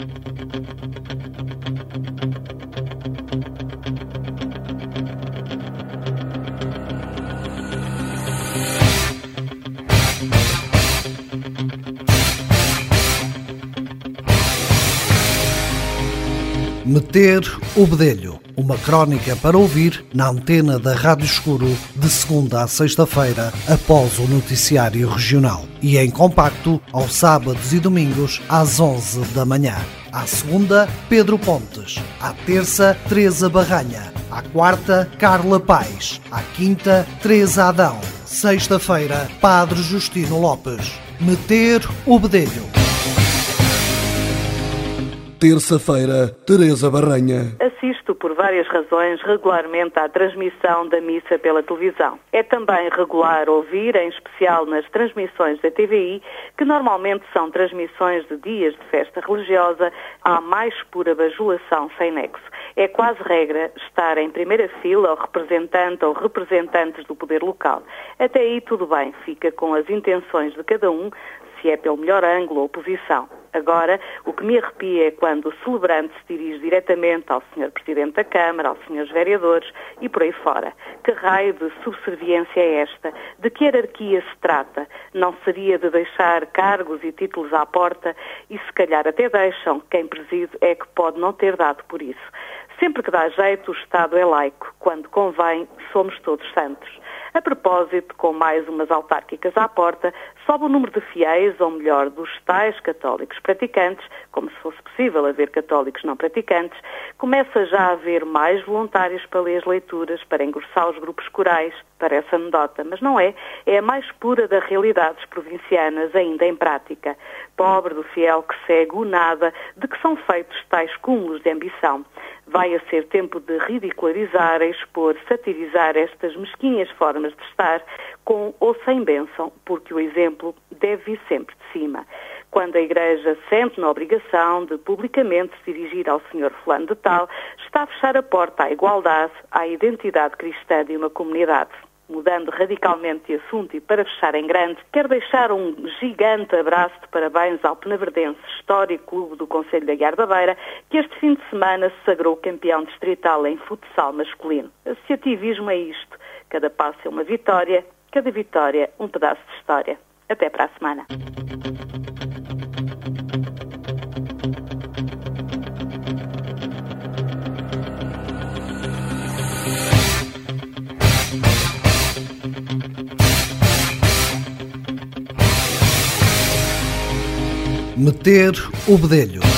Meter o bedelho, uma crónica para ouvir na antena da Rádio Escuro de segunda a sexta-feira após o noticiário regional e em compacto aos sábados e domingos às 11 da manhã. À segunda, Pedro Pontes. À terça, Teresa Barranha. À quarta, Carla Paes. À quinta, Teresa Adão. Sexta-feira, Padre Justino Lopes. Meter o bedelho. Terça-feira, Teresa Barranha. Assisto por várias razões regularmente à transmissão da missa pela televisão. É também regular ouvir, em especial nas transmissões da TVI, que normalmente são transmissões de dias de festa religiosa, à mais pura bajulação sem nexo. É quase regra estar em primeira fila o representante ou representantes do poder local. Até aí tudo bem, fica com as intenções de cada um, se é pelo melhor ângulo ou posição. Agora, o que me arrepia é quando o celebrante se dirige diretamente ao Sr. Presidente da Câmara, aos Srs. Vereadores e por aí fora. Que raio de subserviência é esta? De que hierarquia se trata? Não seria de deixar cargos e títulos à porta e se calhar até deixam, quem preside é que pode não ter dado por isso. Sempre que dá jeito, o Estado é laico. Quando convém, somos todos santos. A propósito, com mais umas autárquicas à porta, sobe o número de fiéis, ou melhor, dos tais católicos praticantes, como se fosse possível haver católicos não praticantes, começa já a haver mais voluntários para ler as leituras, para engrossar os grupos corais. Parece anedota, mas não é. É a mais pura das realidades provincianas ainda em prática. Pobre do fiel que segue o nada de que são feitos tais cúmulos de ambição. Vai a ser tempo de ridicularizar, expor, satirizar estas mesquinhas formas de estar, com ou sem bênção, porque o exemplo deve vir sempre de cima. Quando a Igreja sente na obrigação de publicamente se dirigir ao Senhor fulano de tal, está a fechar a porta à igualdade, à identidade cristã de uma comunidade. Mudando radicalmente de assunto e para fechar em grande, quero deixar um gigante abraço de parabéns ao Penaverdense, histórico clube do Concelho da Guiar da Beira, que este fim de semana se sagrou campeão distrital em futsal masculino. Associativismo é isto. Cada passo é uma vitória, cada vitória um pedaço de história. Até para a semana. Meter o bedelho.